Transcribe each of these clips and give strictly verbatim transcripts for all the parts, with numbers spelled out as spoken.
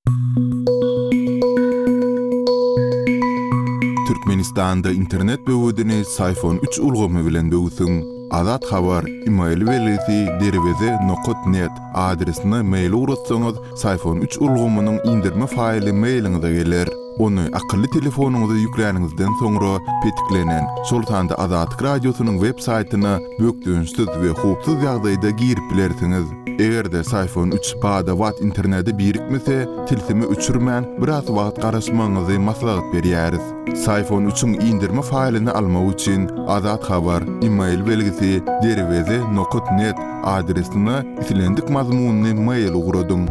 Türkmenistanda internet böwüdini Sayfon üç ulgamy bilen böwüsüň. Azat habar email welisi derweze nokta net adresine mail uratsaňyz Sayfon üç ulgamynyň indirme faýly mailiňize geler. Onu akıllı telefonuňyza ýükläningizden soňra petiklenen Sultanda Azatlyk radiosynyň web saýtyna bökdüňsiz we hupsuz ýagdaýda girip bilersiňiz. Egerde Sayfon üç bada wat interneti birikmese, tilsimi üçürmän biraz wagt garaşmaňyzy maslahat berýäris. Sayfon üçüň indirme faýlyny almak üçin Azat habar email belgisi derweze nokta net adresine isilendik mazmunyny mail uguradyň.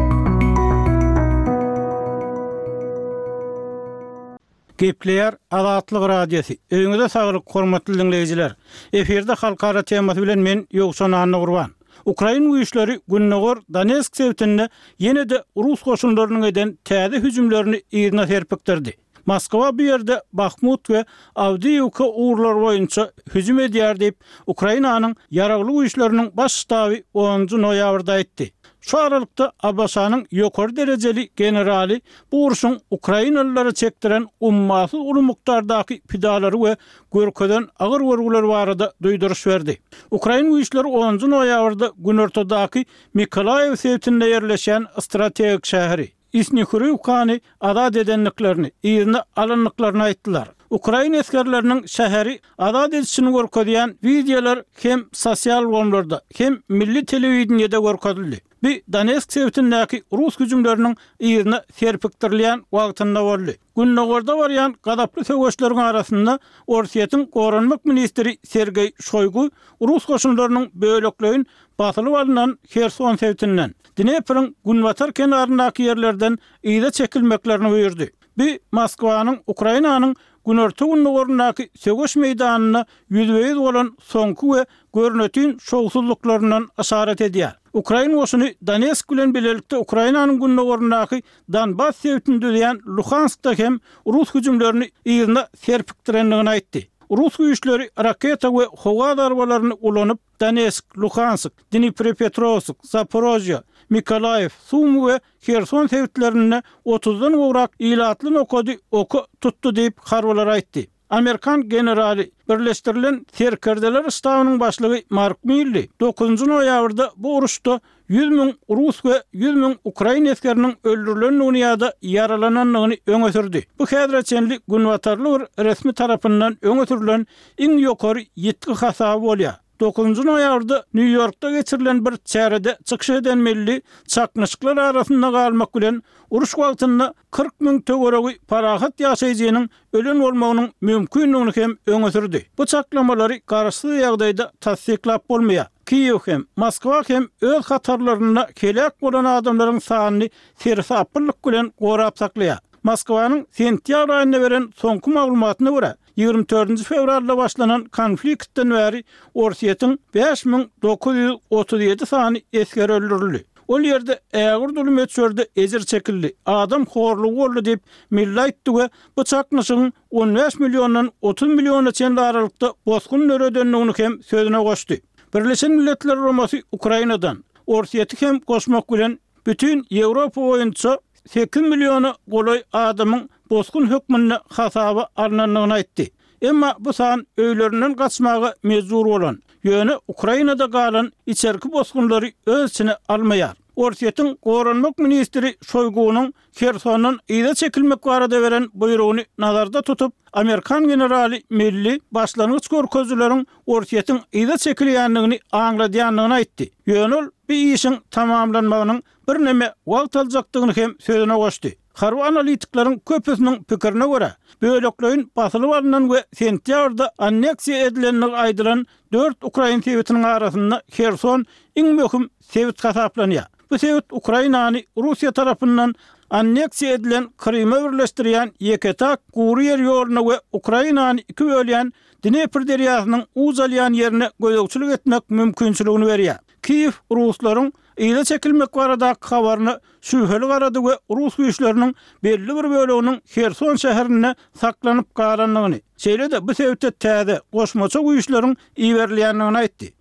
Gepleýär Azatlyk radiosu. Öňüňizde saglyk, hormatly dinleýijiler. Eferde halkara temasy bilen men Ýogşan Anna Gurban. Ukraina güýçleri Günnogor Donetsk sewtinde ýene-de Rus goşunlarynyň eden täze hüjümlerini ýerine serpikdirdi. Moskwa bu ýerde Bakhmut we Avdiivka uğurlar boýunça hüjüm edýär diýip Ukrainanyň ýaragly güýçleriniň baş ştaby onuncu noýabrda aýtdy. Şu aralykda Abbasanyň ýokary derejeli generali bu uruşyň Ukrainalylary çekdiren ummaty uly mukdardaky pidalary we görkeden agyr görgüler barada duýduruş berdi. Ukraina güýçleri onuncu noýabrda günortadaky Mikolaýew sewtinde ýerleşen strategik şäheri Isnikurivkany azad edenliklerini, ýerine alanyklaryny aýtdylar. Ukraina eskerlerinin şäheri azad edişini görkezýän videolar hem sosial wagtlarda hem milli telewizionyada görkezildi. Bir Donetsk sewtindäki Rus hüjümleriniň ýerine serpikdirilýän wagtynda boldy. Günnogorda barýan gadaply söwüşleriň arasynda Orsiýetyň Goranmak ministri Sergey Shoygu Rus goşunlarynyň bölekleýin basylyp alynan Kherson sewtinden Dneprň Gunvatar kenaryndaky ýerlerden ýyda çekilmeklerini buyurdy. Bir Moskwanyň Ukrainanyň Günorta Günnogorundaky söwüş meýdanyna ýüzbeýiz bolan soňky we görnetýän şowsuzluklaryndan aşarat edýär. Ukraina goşuny Donetsk bilen bilelikde Ukrainanyň Günnogorundaky Donbas sewtinde diýen Luhanskda hem Rus hüjümlerini ýerine serpikdirenligini aýtdy. Rus güýçleri raketa we howa darbalaryny ulanyp Donetsk, Luhansk, Dnipropetrovsk, Zaporojye, Mikolaýew, Sum we Kherson sewtlerine otuzdan gowrak ilatly nokady oku tutdy diýip harbalar aýtdy. Amerikan generali Birleşdirilen Serkerdeler Ştabynyň başlygy Mark Milley dokuzuncu noýabrda bu uruşda yüz miň Rus we yüz miň Ukraina eskeriniň öldürilenligini ýa-da yaralananlygyny öňe sürdi. Bu häzirçenli Gunwatarly bir resmi tarapyndan öňe sürülen iň ýokary ýetki hasaby bolýar. dokuzuncu noýabrda New Yorkda geçirilen bir çärede çykyş eden milli çaknyşyklar arasynda galmak bilen uruş wagtynda kırk miň töweregi parahat ýaşaýjynyň ölen bolmagynyň mümkinligini hem öňe sürdi. Bu çaklamalary garaşly ýagdaýda tasdiklap bolmaýar. Kiýew hem Moskwa hem öz hatarlaryna kelek bolan adamlaryň sanyny sersaplyk bilen gorap saklaýar. Moskwanyň sentýabr aýynda beren soňky maglumatyna görä ýygrimi dördünji fevralda başlanan konfliktden bäri Orsiýetyň beş miň dokuz ýüz otuz ýedi sany esker öldürildi. Ol ýerde ägir dulum etşörde ejir çekildi. Adam horlugy boldy diýip milli aýtdy we bu çaknyşyň on beş milliondan otuz milliona çen aralykda bozgun nöredenligini hem sözüne goşdy. Birleşen Milletler Romasy Ukrainadan Orsiýety hem goşmak bilen bütün Ýewropa boýunça sekiz milliona golay adamyň bozgun hökmüne hasaba alınanlygyny aýtdy. Emma bu san öýlerinden gaçmagy mezur bolan, ýöne Ukrainada galan içerki bozgunlary öz içine almaýar. Orsiýetyň Goranmak ministri Shoygunyň Khersondan ýyda çekilmek barada beren buýrugyny nazarda tutup, Amerikan generali Milley başlangıç görkezleriň Orsiýetyň ýyda çekilýänligini aňladýanlygyny aýtdy. Ýöne bir işin tamamlanmagynyň bir neme wagt aljakdygyny hem sözüne goşdy. Harby analitiklaryň köpüsiniň pikirine görä, bölekleýin basylyp alynan we sentýabrda anneksiýa edilenligi aýdylan dört Ukraina sewtiniň arasynda Kherson iň möhüm sewt hasaplanýar. Bu sewt Ukrainany Russiýa tarapyndan anneksiýa edilen Krymy birleşdirýän ýeketak gury ýer ýoluna we Ukrainany iki bölýän Dnepr derýasynyň uzalýan ýerine gödekçilik etmek mümkinçiligini berýär. Kiýew Ruslaryň ýyda çekilmek barada habaryny şüpheli garady we Rus güýçleriniň belli bir böleginiň Kherson şäherine saklanyp galanlygyny. Şeýle-de bu sebäpde täze goşmaça güýçleriň iýerilýänligini aýtdy.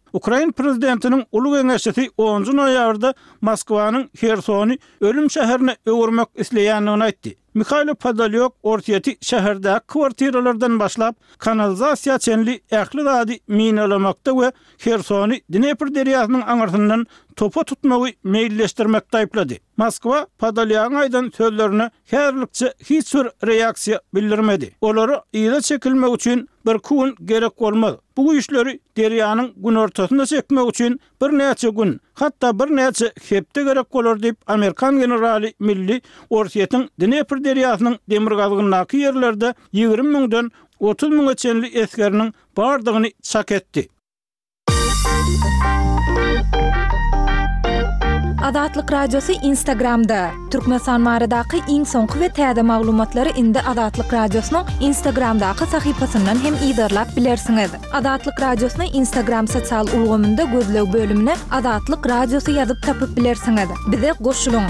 Ukrayn prezidentinin ulu geňeşçisi onuncu noýabrda Moskwanyň Hersony ölüm şäherine öwürmek isleýändigini aýtdy. Mikhailo Podolyuk ortiýety şäherdäki kwartiralardan başlap kanalizasiýa çenli ähli zady minalamakda we Hersony Dnepr derýasynyň aňartyndan topa tutmagy meýilleşdirmekde aýplady. Moskwa Podolyugyň aýdan sözlerine häzirlikçe hiç bir reaksiýa bildirmedi. Olary ýyla çekilmek üçin bir gün gerek bolmaz. Bu işleri derýanyň gün ortasynda çekmek üçin bir näçe gün, hatda bir näçe hepde gerek bolar diýip Amerikan generali milli ortiýetyň Dnepr derýasynyň demir gazgyndaky ýerlerde ýygrimi miňden otuz miňe çenli eskeriniň bardygyny çak etdi. Adatlyk radiosu Instagramda. Türkmenistan baradaky iň soňky we täze maglumatlary indi Adatlyk radiosynyň Instagramdaky sahypasyndan hem ýydarlap bilersiňiz. Adatlyk radiosyny Instagram sosial ulgamynda gözleg bölümine Adatlyk radiosu ýazyp tapyp bilersiňiz. Bize goşulyň.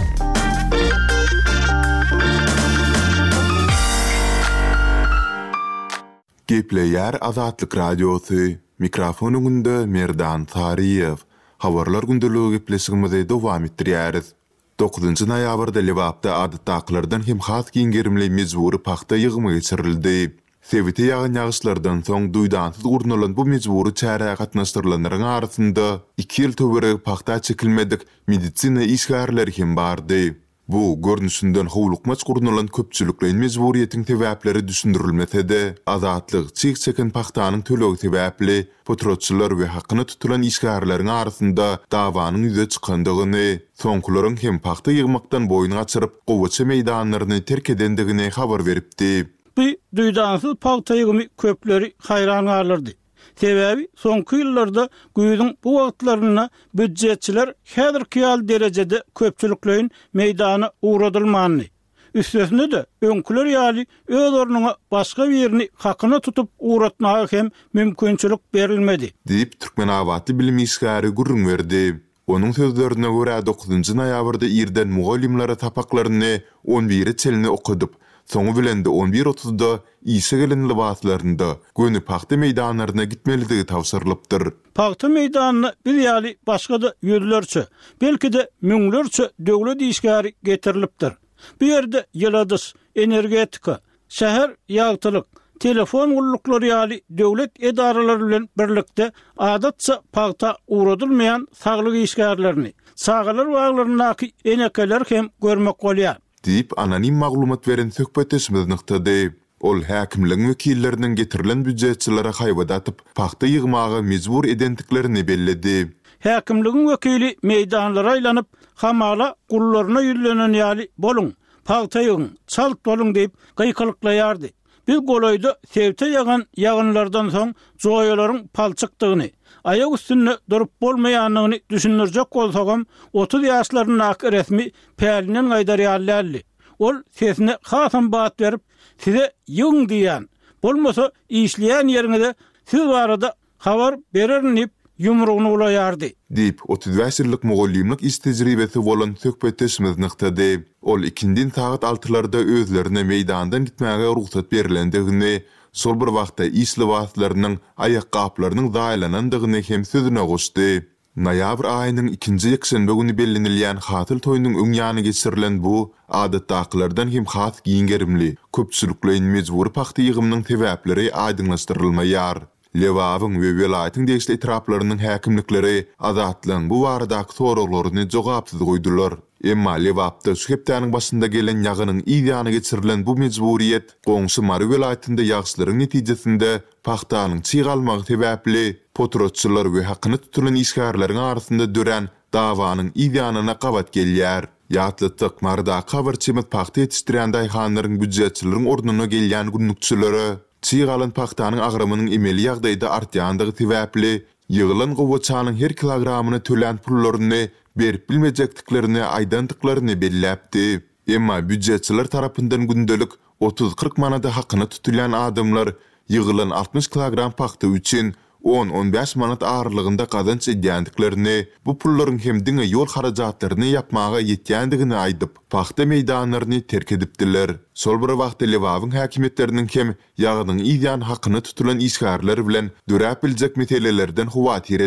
Gepleýär Adatlyk radiosu. Mikrofonunda Merdan Tariýew. Habarlar gündəligi gepleşigimizi dowam etdirýäris. dokuzunçy noýabrda Lewapda adatdakylardan hem has giňgerimli mejburi paxta ýygymy geçirildi. Sevite ýagan ýagyşlardan soň duýdansyz urnulan bu mejburi çäre gatnaşdyrylanlaryň arasynda iki ýyl töwereg paxta çekilmedik medisina işgärleri hem bardy. Bu görnüşinden howlukmaç gurnulan köpçüliklerin mejburiýetiň sebäpleri düşündirilmese-de, azatlyk çyk çeken paxtanyň tölegi sebäpli potrotçular we hakyny tutulan işgärleriň arasynda dawanyň ýüze çykandygyny, soňkuların hem paxta ýygmakdan boyun gaçyryp gowaça meýdanlaryny terk edendigini habar beripdi. Bu duýdansyz paxta ýygymy köpleri haýran galyrdy. Sebäbi soňky ýyllarda güýdüň bu wagtlaryna büdjetçiler häzirki ýaly derejede köpçüliklerin meýdana uğradylmany. Üstesinde de öňküler ýaly öz ornuňa başga bir ýerini hakyna tutup uğratmagy hem mümkinçilik berilmedi. Diýip Türkmenabatly bilim işgäri gurrun berdi. Onun sözlerine görä dokuzunçy noýabrda ýerden mugallimlere tapaklaryny on biri çelini okudyp, soňu bilen de on bir otuzda ýyşa gelen libaslarynda göni paxta meýdanlaryna gitmelidigi tawsyrylypdyr. Paxta meýdanyna bir ýaly başga da ýüzlerçe, belki de müňlerçe döwlet işgäri getirilipdir. Bu ýerde ýyladys, energetika, şäher ýagtylyk, telefon gullukları ýaly döwlet edaralary bilen birlikde adatça paxta uğradylmayan saglyk işgärlerini, sagalar waglarynaky enekeler hem görmek bolýar. Diýip anonim maglumat beren söhbetesimiz nykdy. Ol häkimligiň wekillerinden getirilen büdjetçilere haýbada atyp, paxta ýygmagy mejbur edendiklerini belledi. Häkimligiň wekili meýdanlara aýlanyp, hamala gullaryna ýüzlenen ýaly bolun, paxta ýygyň, çalt bolun diýip gaýkylyklaýardy. Biz golaýda sevte ýagan ýagynlardan soň joýalaryň palçykdygyny, aýak üstünde durup bolmaýanlygyny düşündirjek bolsagam, otuz ýaşlarynaky resmi pälinden gaýdarýarly. Ol sesine hasam bat berip, size ýygyň diýän, bolmasa işleýän ýeriňizde siz barada habar bererni yumruğunu ulaýardy. Diýip otuz beş ýyllyk mugallimlik iş tejribesi bolan söhbetesimiz nykdy. Ol ikindin saat altılarda özlerine meýdandan gitmäge ruhsat berilendigini, sol bir wagtda iş libaslarynyň, aýak gaplarynyň daýlanandygyny hem sözüne goşdy. Noýabr aýynyň ikinji ýekşenbe güni bellenilýän hatyl toýunyň öň ýany geçirilen bu adatdakylardan hem has giňgerimli, köpçüliklerin mejburi paxta ýygymynyň sebäpleri aýdyňlaşdyrylmaýar. Lewawyň we welaýatyň degişli etraplarynyň häkimlikleri azatlygyň bu baradaky soraklaryny jogapsyz goýdular. Emma Lewapda şu hepdäniň başynda gelen ýagynyň ýany geçirilen bu mejburiýet goňşy Mary welaýatynda ýagşylaryň netijesinde paxtanyň çygalmagy sebäpli potrotçular we hakyny tutulan işgärleriň arasynda dören dawanyň ýanyna gabat gelýär. Ýatlytyk marda kabarçymyt paxta ýetişdirýän daýhanlaryň büdjetçileriň ornuна gelýän günnükçülere çygalan paxtanyň agrymynyň emeli ýagdaýda artýandygy sebäpli ýygylan gowaçanyň her kilogramyna tölen pullaryny berip bilmejekdiklerini aýdandyklaryny belläpdi. Emma büdjetçiler tarapyndan gündelik otuz kırk manada hakyny tutulan adamlar ýygylan altmış kilogram paxta üçin on on beş manat ağırlığında kazanç edýändiklerini, bu pullaryň hem diňe ýol harajatlaryny yapmaga ýetýändigini aýdyp, paxta meýdanlaryny terk edipdiler. Sol bir wagtda Lewawyň häkimetleriniň hem ýagynyň ýan hakyny tutulan işgärleri bilen dörap biljek meselelerden huwatir edip,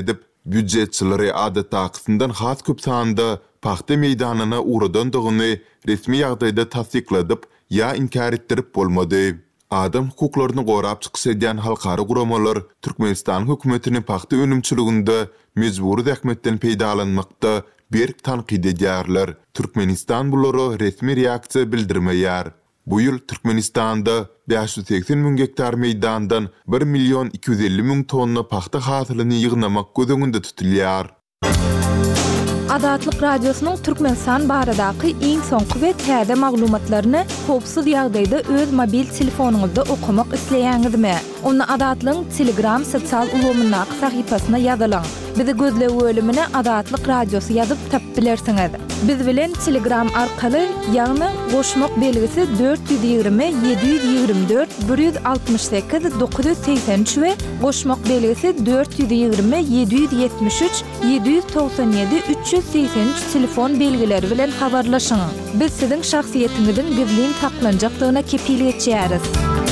Büdjetçileri adeta kısımdan has köp sanda paxta meydanına uğradandığını resmi ýagdaýda tasdikladyp ya inkar etdirip bolmady. Adam hukuklaryny gorap çykyş edýän halkara guramalar Türkmenistan hökümetini paxta önümçiliginde mejburi zähmetden peýdalanmakda berk tanqid edýärler. Türkmenistan bulary resmi reaksiýa bildirmeýär. Bu ýyl Türkmenistanda beş yüz seksen min hektar meýdandan bir milyon iki yüz elli min tonna paxta hasylyny ýygnamak gözüňde tutulýar. Adatlyk radiosynyň Türkmenistan baradaky iň soňky we täze maglumatlaryny howpsuz ýagdaýda öz mobil telefonuňyzda okumak isleýäňizmi? Onu Adatlyň Telegram sosial ulgamyna sahypasyna ýazylaň. Bizi gözle bölümine Adatlyk Radiosy ýazyp tapyp bilersiňiz. Biz bilen Telegram arkaly ýagny goşmak belgisi dört yüz ýygrimi yedi yüz ýygrimi dört bir yüz altmış sekiz dokuz yüz seksen üç we goşmak belgisi dört yüz ýygrimi yedi yüz ýetmiş üç yedi yüz toksan ýedi üç yüz seksen üç telefon belgileri bilen habarlaşyň. Biz siziň şahsiýetiňizin gizlin saklanjakdygyna kepillik etýäris.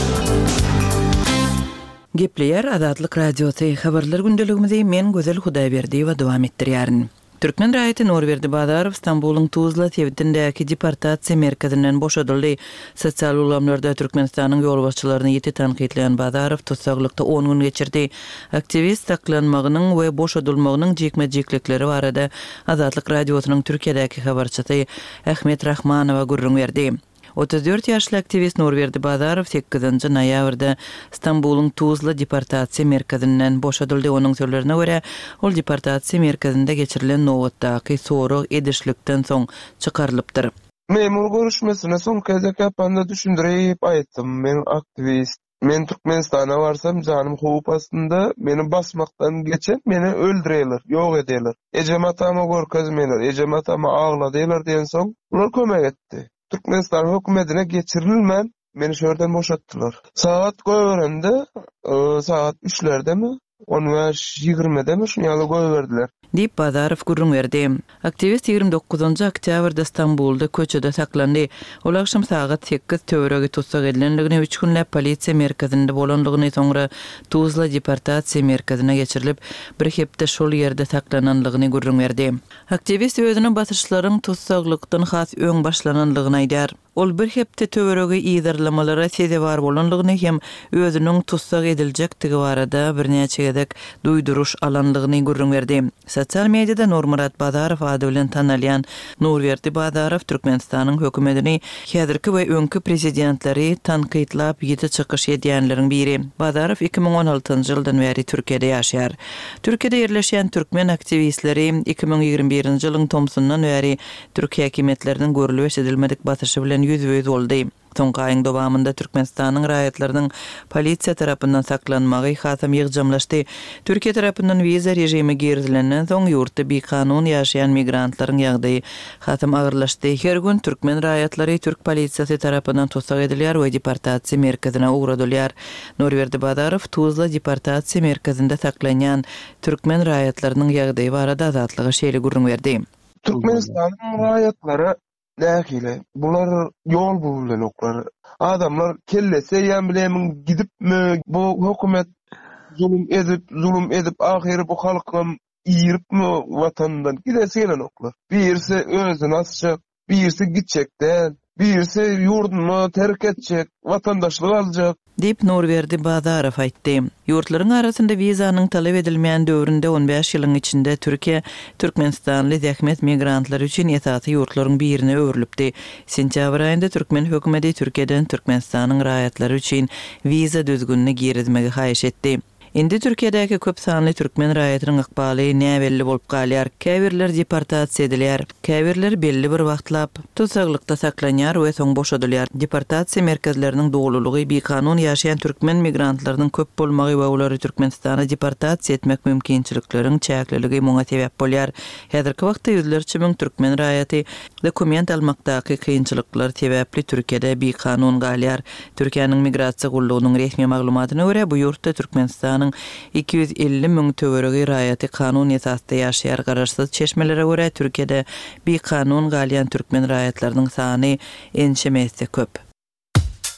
Gepleyer Adatlyk Radiosy habarlar gündeligimizi men Gözel Hudaýberdiýewa dowam etdirýärin. Türkmen raýaty Norberdi Badarow Istanbulyň Tuzla tewitindäki deportasiýa merkezinden boşadyldy. Sosial ulamlarda Türkmenistanyň ýolbaşçylaryny ýeti tanqidleýän Badarow tutsaklykda on gün geçirdi. Aktivist saklanmagynyň we boşadylmagynyň jekme-jeklikleri barada Adatlyk Radiosynyň Türkiýedäki habarçysy Ahmet Rahmanowa gurrun berdi. otuz dört ýaşly aktivist Norberdi Badarow sekizinji noýabrda Istanbulyň Tuzla deportasiýa merkezinden boşadyldy. Onuň sözlerine görä, ol deportasiýa merkezinde geçirilen nowatdaky sorag edişlikden soň çykarylypdyr. Memur görüşmesine soň kezdek ýapanda düşündirip aýtdym. Men aktivist, men Türkmenistana barsam janym howp astynda meni basmakdan geçen meni öldüreler, ýok edeler. Ejematama görkezmeler, ejematama agladylar diýen soň ular kömek etdi. Türkmenistan hökümetine geçirilmem, beni şörden boşattılar. Saat koyverende, e, saat üçlerde mi, on beş ýygrimide mi şunu ýaly koyverdiler. Dip Badarow gurrun berdi. Aktivist ýygrimi dokuzunji oktýabrda Istanbulda köçede saklandy. Ol akşam saat sekiz töweregi tutsak edilenligini üç günläp polisiýa merkezinde bolandygyny soňra Tuzla deportasiýa merkezine geçirilip bir hepde şol ýerde saklananlygyny gurrun berdi. Aktivist özüniň basyrçylaryň tutsaklykdan has öň başlananlygyny aýdar. Ol bir hepde töweregi ýyzarlamalara seze bar bolanlygyny hem özüniň tutsak ediljekdigi barada bir näçe gedek duýduruş alanlygyny gurrun berdi. Sosial mediada Nurmurat Badarow ady bilen tanalýan Norberdi Badarow Türkmenistanyň hökümetini häzirki we öňkü prezidentleri tanqidlap ýeti çykyş edýänleriň biri. Badarow iki ming on altynjy ýyldan beri Türkiýede ýaşaýar. Türkiýede ýerleşýän türkmen aktivistleri iki ming ýygrimi birinji ýylyň tomsundan beri Türkiýe häkimetlerining görülip edilmedik batyrşy bilen ýüzbe boldy. Soňky aýyň dowamında Türkmenistanyň raýatlarynyň polisiýa tarapyndan saklanmagy hasam ýygjamlaşdy. Türkiýe tarapyndan wiza rejimi girdilenden soň ýurtda bekanun ýaşaýan migrantlaryň ýagdaýy hasam agyrlaşdy. Her gün türkmen raýatlary Türk polisiýasy tarapyndan tutsak edilýär we deportasiýa merkezine ugradylýar. Norberdi Badarow Tuzla deportasiýa merkezinde saklanýan türkmen raýatlarynyň ýagdaýy barada azatlygy şeýle gurrun berdi. Türkmenistanyň raýatlary nähile, bular ýol bulan oklar. Adamlar kellese ýa bilemin gidipmi, bu hökümet zulüm edip, zulüm edip ahyry bu halkym ýyripmi watandan gidese gelen oklar. Birisi özüni asjak, birisi gitjekden, birisi ýurduny terk etjek, watandaşlyk aljak. Dip Norberdi Badarow aýtdy. Ýurtlaryň arasynda wizanyň talap edilmeýän döwründe on beş ýylyň içinde Türkiýe Türkmenistanly zähmet migrantlary üçin ýetaty ýurtlaryň birine öwrülipdi. Sentýabr aýynda Türkmen hökümeti Türkiýeden Türkmenistanyň raýatlary üçin wiza düzgünni girizmegi haýyş etdi. Indi Türkiýedäki köp sanly türkmen raýatynyň ykbaly näbelli bolup galýar. Käbirler deportasiýa edilýär. Käbirler belli bir wagtlap tutsaklykda saklanýar we soň boşadylýar. Deportasiýa merkezleriniň dogululygy bekanun ýaşaýan türkmen migrantlarynyň köp bolmagy we olary Türkmenistana deportasiýa etmek mümkinçilikleriň çäkliligi muňa sebäp bolýar. Häzirki wagtda ýüzlerçe miň türkmen raýaty dokument almakdaky kynçylyklar sebäpli Türkiýede bekanun galýar. Türkiýanyň migrasiýa gullugynyň resmi maglumatyna görä bu ýurtda Türkmenistan iki yüz elli min töweregi raýaty kanun esasda ýaşaýar. Garaşsyz çeşmelere görä Türkiýede bir kanun galýan türkmen raýatlarynyň sany ençemesi köp.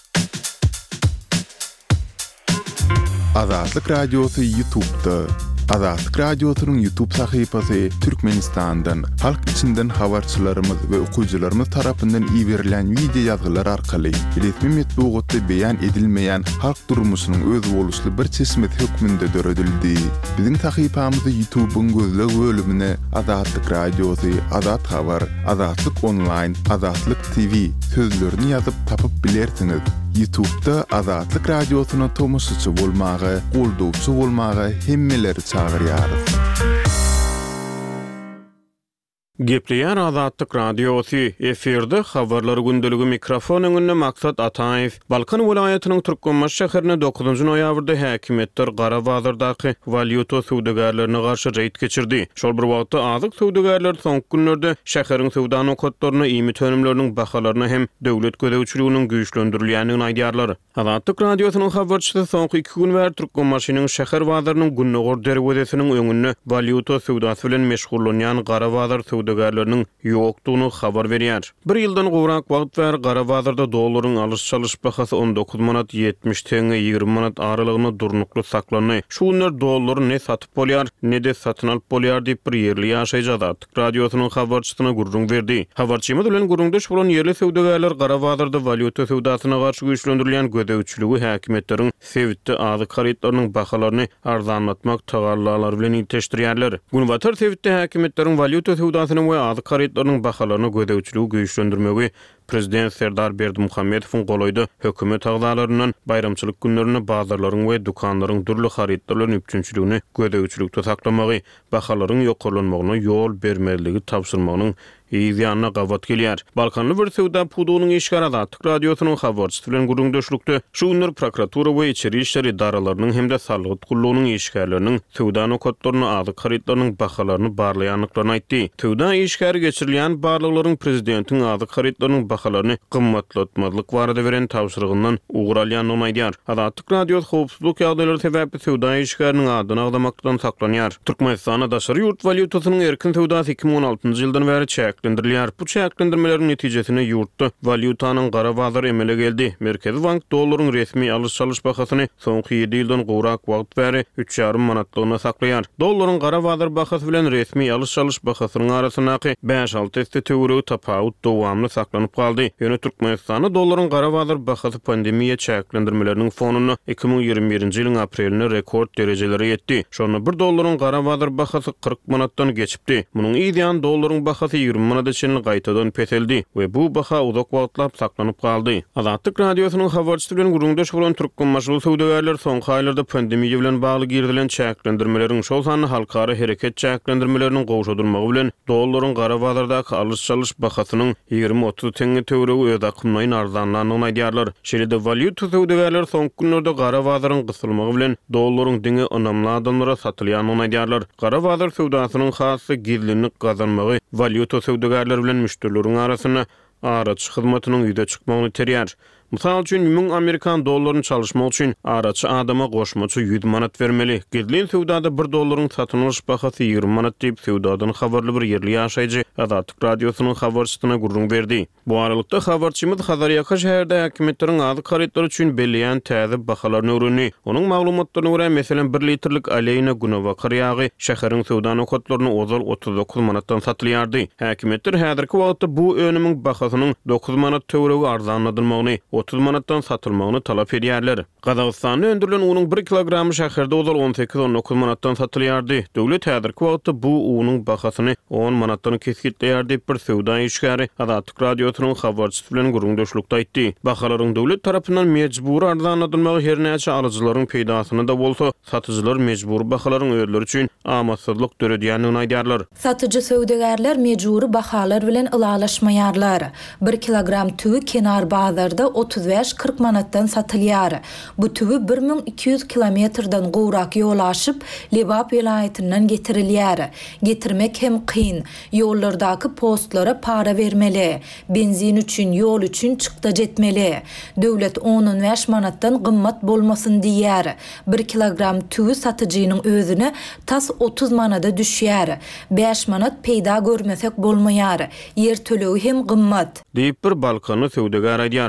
Adatlyk Radiosy YouTube'da, Azatlyk Radiosynyň YouTube sahypasy Türkmenistandan halk içinden habarçylarymyz we okuyjylarymyz tarapyndan ýiberilen video ýazgylar arkaly resmi metbuatda beýan edilmeýän halk durmuşynyň öz boluşly bir çeşmet hökmünde döredildi. Biziň sahypamyzy YouTube'un gözleg bölümine Azatlyk Radiosy, Azat Habar, Azatlyk Online, Azatlyk T V sözlerini ýazyp tapyp bilersiňiz. YouTube'da Azatlyk Radiosyna tomoşçy bolmagy, goldowçy bolmagy hemmeleri çağırýarys. Gepleýär Azatlyk Radiosy eferde habarlary gündeligi mikrofon öňünde Maksat Ataýew Balkan welaýatynyň Türkmenbaş şäherine dokuzunçy noýabrda häkimetler Gara Bazardaky valyuta söwdegerlerine garşy reýd geçirdi. Şol bir wagtda azyk söwdegerler soňky günlerde şäheriň söwda nokatlaryna ýymy tönümleriniň bahalaryna hem döwlet gödäwçiliginiň güýçlendirilýändigini aýdýarlar. Azatlyk Radiosynyň habarçysy soňky iki gün bäri Türkmenbaşynyň şäher bazarynyň günnägor derwedesiniň öňünde valyuta söwdasy bilen meşgullanýan Gara Bazar söwdegerleriniň ýokdugyny habar berýär. Bir ýyldan gowrak wagt bäri Gara Bazarda dollaryň alyş-çalyş bahasy on dokuz manat ýetmiş teňe ýygrimi manat aralygyny durnukly saklandy. Şu günler dollar ne satyp bolýar, ne de satyn alyp bolýar diýip bir ýerli ýaşaýjak. Radiosynyň habarçysyna gurrun berdi. Habarçymyz bilen gurrundaş bolan ýerli söwdegerler Gara Bazarda valyuta söwdasyna garşy güýçlendirilýän gödäwçiligi häkimetleriň sewitde azyk haritlarynyň bahalaryny arzanlatmak tagallalary bilen ýeteşdirýärler. Günwatar sewitde häkimetleriň valyuta söwdasyny we azyk haritlarynyň bahalaryny gödäwçiligi güýçlendirmegi Prezident Serdar Berdimuhammedowyň golaýdy. Hökümet agzalarynyň bayramçylyk günlerini bazarlaryň we dukanlaryň durly haritlaryň üçinçiligini gödäwçilikde saklamagy, bahalaryň ýokarlanmagyna ýol bermeligi tapşyrmagynyň ýa-da gawat gelýär. Balkanly bir söwda pudunyň işgara Azatlyk Radiosynyň habarçysy bilen gurrundaşlykda şu günler prokuratura we içeri işler idaralarının hem de sallyk gullugynyň işgärleriniň söwda nokatlaryny azyk haritlarynyň bahalaryny barlaýanlyklaryny aýtdy. Söwda işgäri geçirilýän barlyklaryň prezidentiň azyk haritlarynyň bahalaryny gymmatlatmalyk barada beren tapşyrygyndan ugralýanyny aýdýar. Azatlyk Radiosy howpsuzlyk ýagdaýlary sebäpli söwda işgäriniň adyny agdamakdan saklanýar. Türkmenistana daşary ýurt valyutasynyň erkin söwdasy iki ming on altyncy ýyldan bäri çäklendirilýär. Bu çäklendirmeleriň netijesinde ýurtda valyutanyň gara bazary emele geldi. Merkezi bank dollaryň resmi alyş-çalyş bahasyny soňky ýedi ýyldan gowrak wagt bäri üç ýarym manatlygyna saklaýar. Dollaryň gara bazar bahasy bilen resmi alyş-çalyş bahasynyň arasynaky beş alty ýerde töweregi tapawut dowamly saklanyp kaldy. Ýöne Türkmenistana dollaryň gara bazar bahasy pandemiýa çäklendirmeleriniň fonuny iki ming ýigirmi birinji ýylyň apreline rekord derejelere ýetdi. Şonu bir dollaryň gara bazar bahasy kırk manatdan geçipdi. Munyň ideýan dollaryň bahasy ýygrimi manat çenli gaýtadan peteldi we bu baha uzak wagtlap saklanyp kaldy. Azatlyk Radiosynyň habarçysy bilen gurrundaş bolan Türkmenbaşly söwdegerler soňky aýlarda pandemiýa bilen bagly girdilen çäklendirmeleriň şol sany halkara hereket çäklendirmeleriniň gowşadylmagy bilen dollaryň gara bazardaky alyş-çalyş bahasynyň ýygrimi otuz teňe töweregi öz akymynyň arzanlanyny aýdýarlar. Şeýle valyuta söwdegerler soňky günlerde gara bazaryň gysylmagy bilen dollaryň diňe önamli adamlara satylýanyny aýdýarlar. Gara bazar söwdasynyň hasy gizlilik gazanmagy valyuta söwdegerler bilen müşterileriň arasyna araç hyzmatynyň ýüze çykmagyny terýär. Mysal üçin ming Amerikan dollaryny çalışmak üçin araçy adama goşmaçy yüz manat vermeli. Gizlin söwdada bir dollaryň satyn alyş bahasy ýygrimi manat diýip söwdadan habarly bir ýerli ýaşaýjy Azatlyk Radiosynyň habarçysyna gurrun berdi. Bu aralykda habarçymyz Hazarýaka şäherinde häkimetleriň azyk haritlary üçin belliýän täze bahalaryny öwreni. Onuň maglumatlaryna görä meselem bir litrlik aleyna günewakar ýagy şäheriň söwda nokatlaryny ozal otuz dokuz manatdan satylýardy. Häkimetler häzirki wagtda bu önümiň bahasynyň dokuz manat töweregi arzanladylmagyny otuz manatdan satylmagyny talap edýärler. Gazagystanda öndürilen unyň bir kilogramy şäherde ozal on sekiz on dokuz manatdan satylýardy. Döwlet häzirki wagtda bu unyň bahasyny on manatdan kesgitleýär diýip bir söwda işgäri Azatlyk Radiosynyň habarçysy bilen gurrundaşlykda aýtdy. Bahalaryň döwlet tarapyndan mejburi arzanladylmagy her näçe alyjylaryň peýdasyny da bolsa, satyjylar mejburi bahalaryň öýleri üçin amatsızlyk döredýändigini aýdýarlar. Satyjy söwdegerler mejburi bahalar bilen ylalaşmaýarlar. bir kilogram tüwü kenar bazarda otuz beş kırk manatdan satylýar. Bu tüwü bir ming iki yüz kilometrden gowrak ýol aşyp Lebap welaýatynyň getirilýär. Getirmek hem kyn. Ýollardaky postlara para vermeli. Benzin üçün, ýol üçün çykda jetmeli. Döwlet on beş manatdan gymmat bolmasyn diýär. bir kilogram tüwü satyjynyň özüne tas otuz manada düşýär. beş manat peýda görmesek bolmaýar. Yer tölegi hem gymmat. Diýip bir Balkanly söwdeger aýdýar. Bu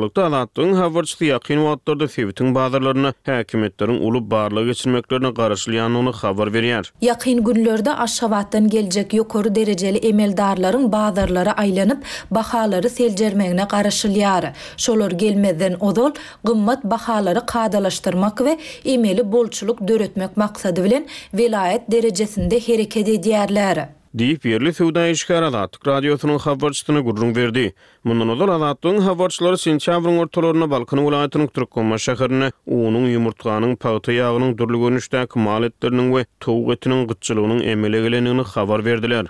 barlykda azatlygyň habarçysy ýakyn wagtlarda sebitin bazarlaryna häkimetleriň uly barlygy geçirmeklerine garaşylýanyny habar berýär. Ýakyn günlerde Aşgabatdan geljek ýokary derejeli emeldarlaryň bazarlara aýlanyp bahalary seljermegine garaşylýar. Şolar gelmeden odol gymmat bahalary kadalaşdyrmak we emeli bolçuluk döretmek maksady bilen vilayet derejesinde hereket edýärler. Diýip ýerli Suwda işgär Azatlyk radiosynyň habarçysyna gurrun berdi. Mundan odol Azatlygyň habarçylary sentýabryň ortalaryna Balkan welaýatynyň Türkmenistan şäherine unuň ýumurtganyň paýta ýagynyň durly görnüşdäki maletleriniň we towuk etiniň gytçylygynyň emele gelenigini habar berdiler.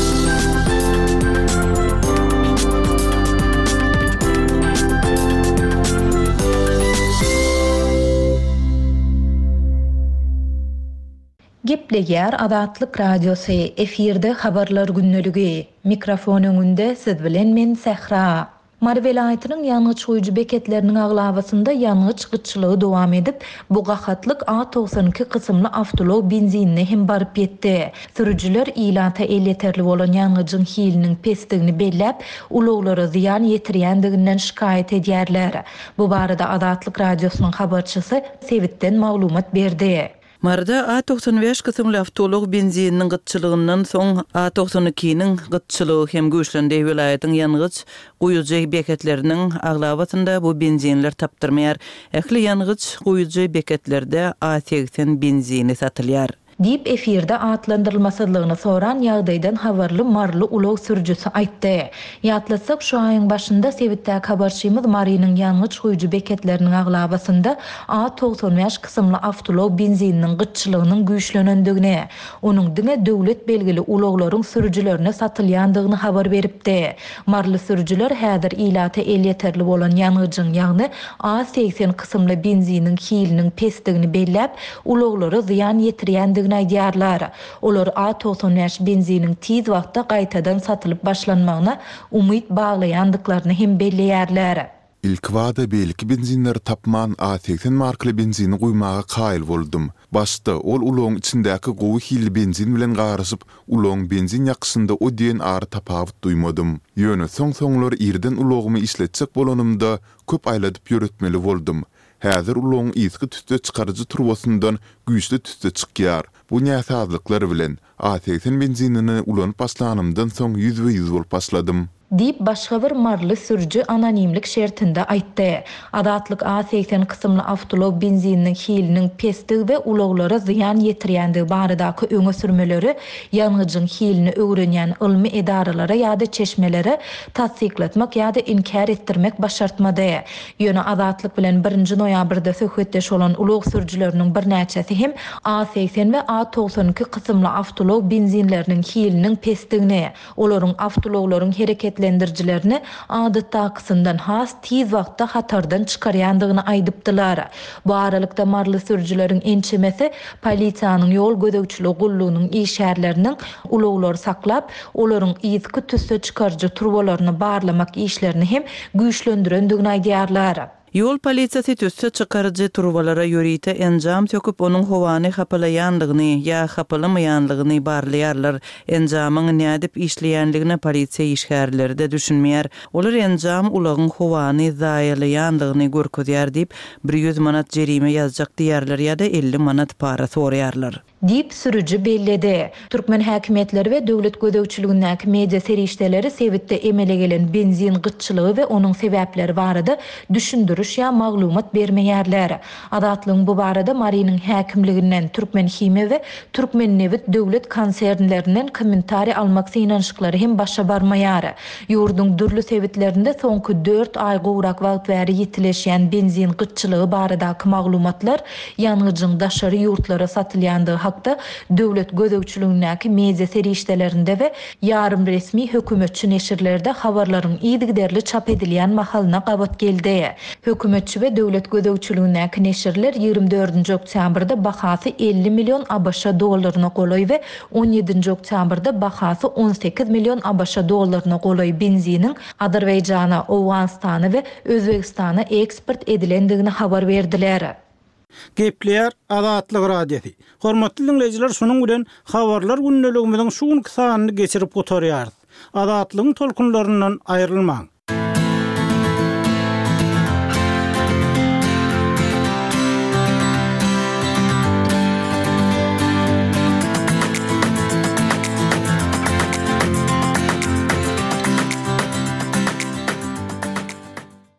Gepleýär Azatlyk radiosu efirde habarlar günneligi. Mikrofon öňünde siz bilen men Sehra. Mary welaýatynyň ýanyç goýucu beketleriniň aglabasynda ýanyç gytçylygy dowam edip, bu gahatlyk A doksan iki kysymly awtolog benzinine hem baryp ýetdi. Sürüjüler ilata el yeterli bolan ýanyjyň hiliniň pesdigini belläp, uluglara ziýan ýetirýändiginden şikaýet edýärler. Bu barada Azatlyk radiosynyň habarçysy Sewitden maglumat berdi. Marda A doksan beş kysymly awtolog benzininiň gytçylygyndan soň A doksan iki-niň gytçylygy hem güýçlendi welaýatyň ýanyç goýuju beketleriniň aglabasynda bu benzinler tapdyrmaýar. Ähli ýanyç goýuju beketlerde A seksen benzini satylýar. Dip efirde atlandyrylmasydlygyny soran ýagdaýdan habarly marly ulug sürüjüsi aýtdy. Ýatlasak şu aýyň başynda Sewitdäki habarçymyz Marynyň ýanyç goýuju beketleriniň aglabasynda A doksan beş kysymly awtolog benzininiň gytçylygynyň güýçlenendigini, onuň diňe döwlet belgili uluglaryň sürüjülerine satylýandygyny habar beripdi. Marly sürüjüler häzir ilata el yeterli bolan ýanyjyň ýagny A seksen kysymly benzininiň hiliniň pesdigini belläp, uluglara ziýan ýetirýändigini aýdýarlar. Olar A doksan beş benziniň tiz wagtda gaýtadan satylyp başlanmagyna umyt baglaýandyklaryny hem belleýärler. İlk wada belki benzinleri tapman A seksen markly benzini goýmaga kaýyl boldum. Başda ol uloň içindäki gowy hilli benzin bilen garaşyp, uloň benzin ýakysynda o diýen ary tapawut duýmadym. Ýöne soň-soňlar irden ulogymy işletjek bolanymda köp aýladyp ýöretmeli boldum. Häzir uloň iski tüste çykarjy turbosyndan güýçli tüste çykýar. Bu näsazlyklar bilen A seksen benzinini ulanyp başlanymdan soň yüz we yüz bolup başladym. Dip başga bir marly sürüjü anonimlik şertinde aýtdy. Azatlyk A seksen kysymly awtolog benzininiň hiliniň pesdigi we uluglara ziýan ýetirýändigi baradaky öňe sürmeleri ýanyjyň hilini öwrenýän ilmi edaralara ýa-da çeşmelere tasdiklatmak ýa-da inkar etdirmek başartmady. Ýöne Azatlyk bilen birinji noýabrda söhbetdeş bolan ulug sürüjüläriniň bir näçesi hem A seksen we A doksan iki kysymly awtolog benzinleriniň hiliniň pesdigini, olaryň awtologlaryň hereket lendirjilerini adatdakysyndan has tiz wagtda hatardan çykarýandygyny aýdypdylar. Bu aralykda marly sürüjüleriň ençemesi polisiýanyň ýol gödökçüligi gullugynyň işärleriniň uluglar saklap, olaryň iski tüsse çykarjy turbolaryny barlamak işlerini hem güýçlendirendigini aýdýarlar. Yol polisiýasy tüsse çykarjy turbalara ýörite enjam töküp onuň howany hapalaýandygyny ýa hapalamaýandygyny barlaýarlar. Enjamyň nädip işleýändigini polisiýa işgärleri de düşünmeýär. Olar enjam ulagyň howany zaýalaýandygyny görkezýär diýip bir yüz manat jerime ýazjak diýerler ýa-da elli manat para soraýarlar. Dip sürüjü belledi. Türkmen häkimetleri we döwlet gödökçüligindäki media serişdeleri Sewitde emele gelen benzin gytçylygy we onuň sebäpleri barada düşündürüş ýa maglumat bermeýärler. Azatlygyň bu barada Marynyň häkimliginden Türkmen Hime we Türkmen Nevit döwlet konsernlerinden kommentari almak synanşyklary hem başa barmaýar. Ýurdun dürli Sewitlerinde soňky dört aý gowrak wagt bäri ýetileşýän benzin gytçylygy baradaky maglumatlar ýanyjyň daşary ýurtlara satylýandygy hakda döwlet gödökçüligindäki media serişdelerinde we ýarym resmi hökümetçi neşirlerde habarlaryň ýygyderli çap edilýän mahalyna gabat geldi. Hökümetçi we döwlet gödökçüligindäki neşirler ýygrimi dördünji oktýabrda bahasy elli milyon ABŞ dollaryna goloý we on ýedinji oktýabrda bahasy on sekiz milyon ABŞ dollaryna goloý benziniň Azerbaýjana, Owganistana we Özbegistana eksport edilendigini habar berdiler. Gepleýär Azatlyk radiosu. Hormatly dinleýijiler, şunuň bilen habarlar günneligimiziň şu sanyny geçirip gotarýarys. Azatlygyň tolkunlaryndan aýrylmaň.